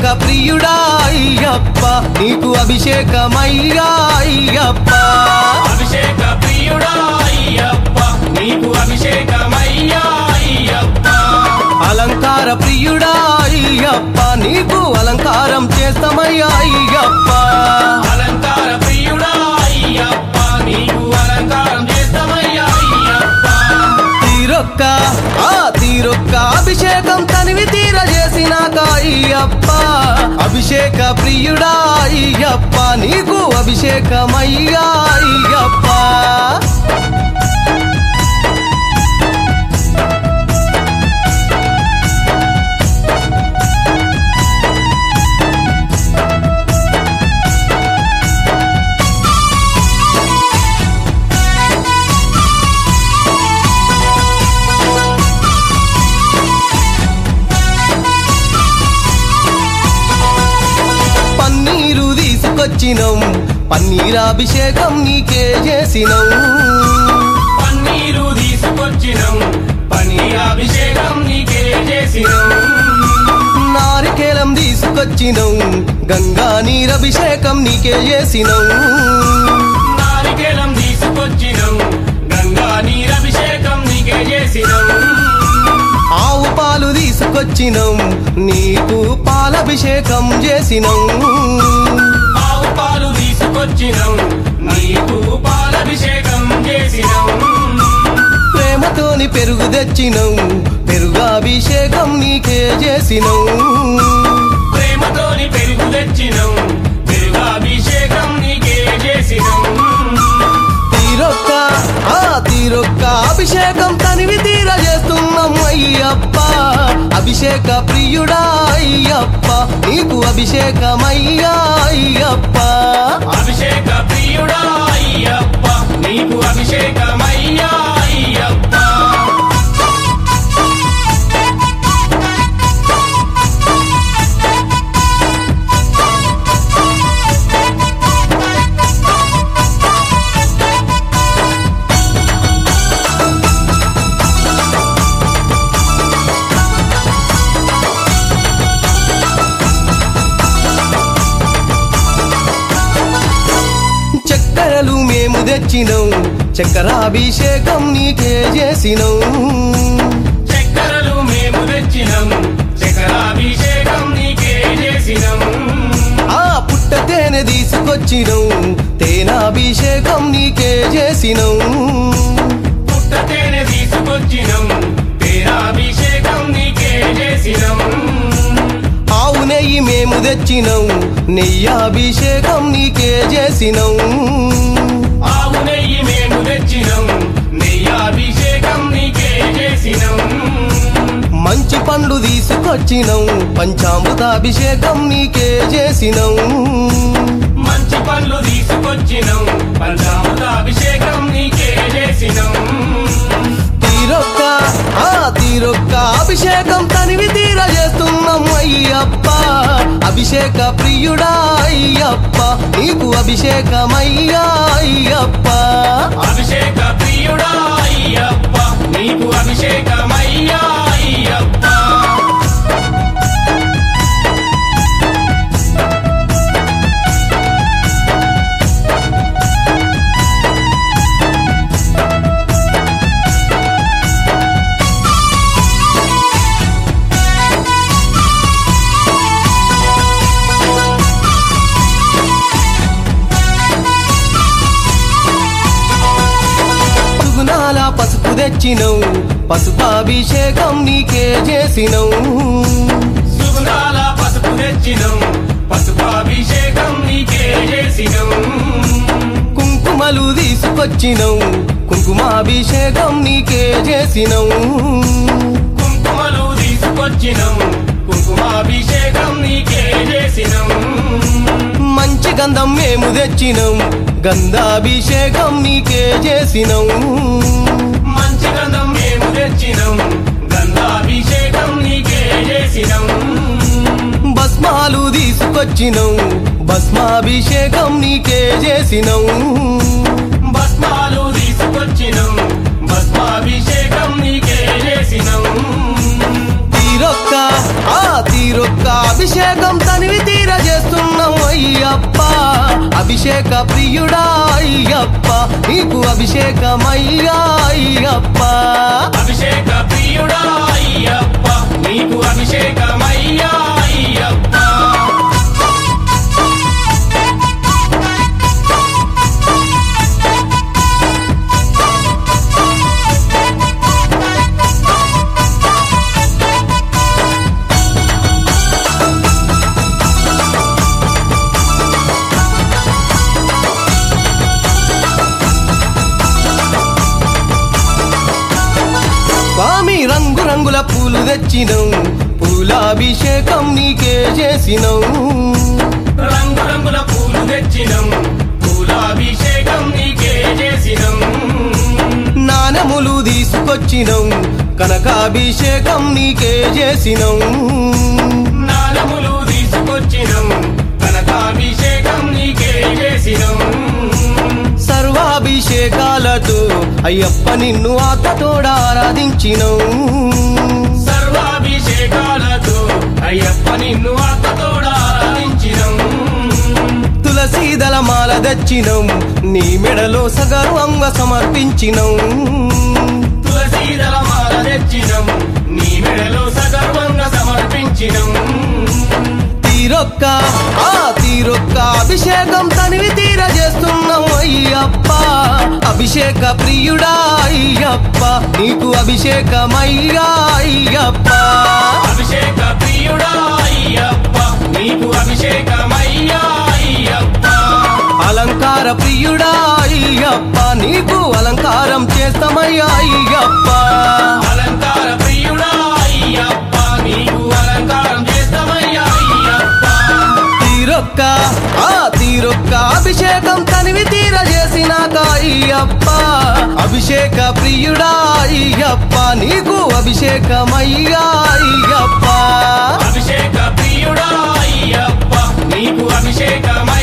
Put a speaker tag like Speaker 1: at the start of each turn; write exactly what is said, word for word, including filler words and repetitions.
Speaker 1: అభిషేక ప్రియుడా అయ్యప్ప నీకు అభిషేకమయ్యా అయ్యప్ప
Speaker 2: అభిషేక ప్రియుడా అయ్యప్ప నీకు అభిషేకమయ్యా అయ్యప్ప
Speaker 1: అలంకార ప్రియుడా అయ్యప్ప నీకు అలంకారం చేస్తామయ్యా అయ్యప్ప
Speaker 2: అలంకార ప్రియుడా అయ్యప్ప నీకు అలంకారం చేస్తామయ్యా అయ్యప్ప
Speaker 1: తీరొక్క ఆ తీరొక్క అభిషేకం తనివి తీర చేసినాక అయ్యప్ప అభిషేక ప్రియుడా అయ్యప్ప నీకు అభిషేకమయ్యా అయ్యప్ప పన్నీరు తీసుకొచ్చినం పన్నీరాభిషేకం నీకే చేసినం
Speaker 2: పన్నీరు తీసుకొచ్చినం పన్నీరాభిషేకం నీకే చేసినం
Speaker 1: నారికేలం తీసుకొచ్చినం గంగా నీరభిషేకం నీకే చేసినం
Speaker 2: నారికేలం తీసుకొచ్చినం గంగా నీరభిషేకం నీకే చేసినం
Speaker 1: ఆవు పాలు తీసుకొచ్చినం నీకు పాలభిషేకం చేసినం
Speaker 2: ఆవు పాలు తీసుకొచ్చినం నీకు పాలభిషేకం చేసినం
Speaker 1: ప్రేమతోని పెరుగు తెచ్చినం పెరుగాభిషేకం నీకే చేసినం
Speaker 2: ప్రేమతోని పెరుగు తెచ్చినం పెరుగాభిషేకం నీకే చేసినం
Speaker 1: తీరొక్క ఆ తీరొక్క అభిషేకం తనివి తీర చేస్తున్నాం అయ్యప్ప అభిషేక ప్రియుడా అయ్యప్ప నీకు అభిషేకమయ్యా అయ్యప్ప
Speaker 2: అభిషేక ప్రియుడా అయ్యప్ప నీకు అభిషేకమయ్యా అయ్యప్ప
Speaker 1: చక్కెరలు మేము తెచ్చినం చక్కెరాభిషేకం నీకే చేసినం
Speaker 2: చక్కెరలు మేము తెచ్చినం చక్కెరాభిషేకం నీకే చేసినం
Speaker 1: ఆ పుట్ట తేనె తీసుకొచ్చినం తేనాభిషేకం నీకే చేసినం
Speaker 2: పుట్ట తేనె తీసుకొచ్చినం తేనాభిషేకం నీకే చేసినం
Speaker 1: ఆవు నెయ్యి మేము తెచ్చినం నెయ్యాభిషేకం నీకే చేసినం
Speaker 2: ఆవు నెయ్యి మేము తెచ్చినం నెయ్యాభిషేకం నీకే చేసినం
Speaker 1: మంచి పండ్లు తీసుకొచ్చినం పంచామృతాభిషేకం నీకే చేసినం
Speaker 2: మంచి పళ్ళు తీసుకొచ్చినం పంచామృతాభిషేకం నీకే చేసినం
Speaker 1: తీరొక్క ఆ తీరొక్క అభిషేకం తనివి తీర చేస్తున్నాం అయ్యప్ప అభిషేక ప్రియుడా అయ్యప్ప నీకు అభిషేకమయ్యా అయ్యప్ప
Speaker 2: అభిషేక ప్రియుడా అయ్యప్ప నీకు అభిషేకమయ్యా అయ్యప్ప
Speaker 1: సుగుణాల పసుపు తెచ్చినం పసుపాభిషేకం నీకే చేసినం
Speaker 2: సుగుణాల పసుపు తెచ్చినం పసుపాభిషేకం నీకే చేసినం
Speaker 1: కుంకుమలు తీసుకొచ్చినం కుంకుమాభిషేకం నీకే చేసినం
Speaker 2: కుంకుమలు తీసుకొచ్చినం కుంకుమాభిషేకం నీకే చేసినం
Speaker 1: మంచి గంధం మేము తెచ్చినం గంధాభిషేకం నీకే చేసినం
Speaker 2: మంచి గంధం మేము తెచ్చినం గంధాభిషేకం నీకే చేసినం
Speaker 1: భస్మాలు తీసుకొచ్చినం భస్మాభిషేకం నీకే చేసినం
Speaker 2: భస్మాలు తీసుకొచ్చినం భస్మాభిషేకం నీకే చేసినం
Speaker 1: తీరొక్క ఆ తీరొక్క అభిషేకం తనివి తీర చేస్తున్నావు అయ్యప్ప అభిషేక ప్రియుడా అయ్యప్ప నీకు అభిషేకమయ్యా అయ్యప్ప
Speaker 2: అభిషేక ప్రియుడా అయ్యప్ప నీకు అభిషేకమయ్యా అయ్యప్ప
Speaker 1: స్వామి రంగు రంగుల పూలు తెచ్చినవు పూలాభిషేకం నీకే చేసినవు
Speaker 2: రంగు రంగుల పూలు తెచ్చినం పూలాభిషేకం నీకే చేసినం
Speaker 1: నాణములు తీసుకొచ్చినవు కనకాభిషేకం నీకే చేసినవు
Speaker 2: నానములు తీసుకొచ్చినం కనకాభిషేకం నీకే చేసినం
Speaker 1: సర్వాభిషేకాలతో అయ్యప్ప నిన్ను ఆత్మతోడ ఆరాధించినవు
Speaker 2: సర్వాభిషేకాలతో అయ్యప్ప నిన్ను ఆత్మతోడ ఆరాధించినం
Speaker 1: తులసీదల మాల తెచ్చినవు నీ మెడలో సగర్వంగా సమర్పించినవు
Speaker 2: తులసీదల మాల తెచ్చినం నీ మెడలో సగర్వంగా సమర్పించినం
Speaker 1: తీరొక్క ఆ తీరొక్క అభిషేకం తనివి తీర చేస్తున్నావు అయ్యప్ప అభిషేక ప్రియుడా అయ్యప్ప నీకు అభిషేకమయ్యా అయ్యప్ప
Speaker 2: అభిషేక ప్రియుడా అయ్యప్ప నీకు అభిషేకమయ్యా అయ్యప్ప
Speaker 1: అలంకార ప్రియుడా అయ్యప్ప నీకు అలంకారం చేస్తామయ్యా అయ్యప్ప
Speaker 2: అలంకార ప్రియుడా అయ్యప్ప నీకు అలంకారం చేస్తామయ్యా అయ్యప్ప
Speaker 1: తీరొక్క ఆ తీరొక్క అభిషేకం తనివి తీర చేసినాక అయ్యప్ప అభిషేక ప్రియుడా అయ్యప్ప నీకు అభిషేకమయ్యా అయ్యప్ప
Speaker 2: అభిషేక ప్రియుడా అయ్యప్ప నీకు అభిషేకమయ్యా